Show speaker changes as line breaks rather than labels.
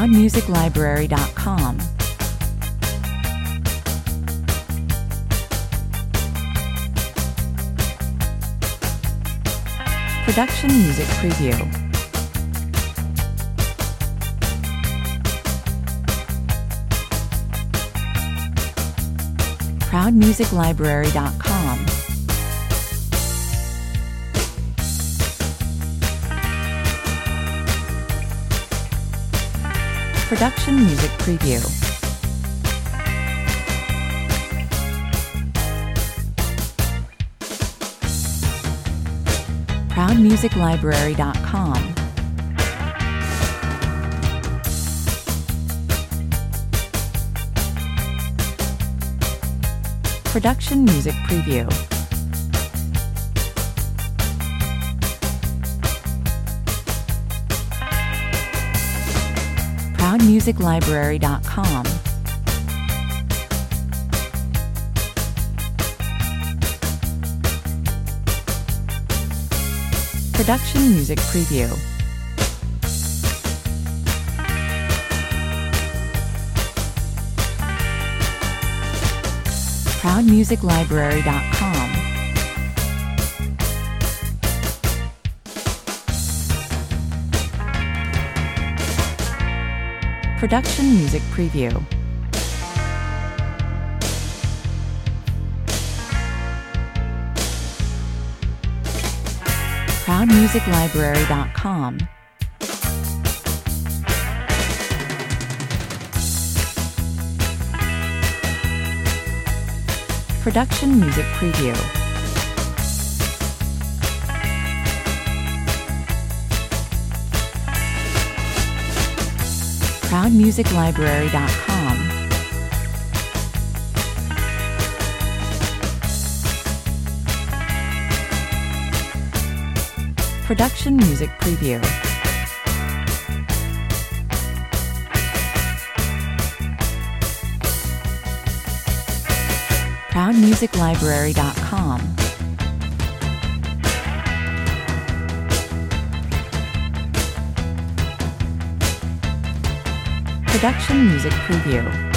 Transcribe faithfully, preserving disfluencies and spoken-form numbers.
proud music library dot com. Production Music Preview. proud music library dot com. Production Music Preview. proud music library dot com. Production Music Preview. proud music library dot com. Production Music Preview. proud music library dot com. Production Music Preview. proud music library dot com. Production Music Preview. proud music library dot com. Production Music Preview. proud music library dot com. Production Music Preview.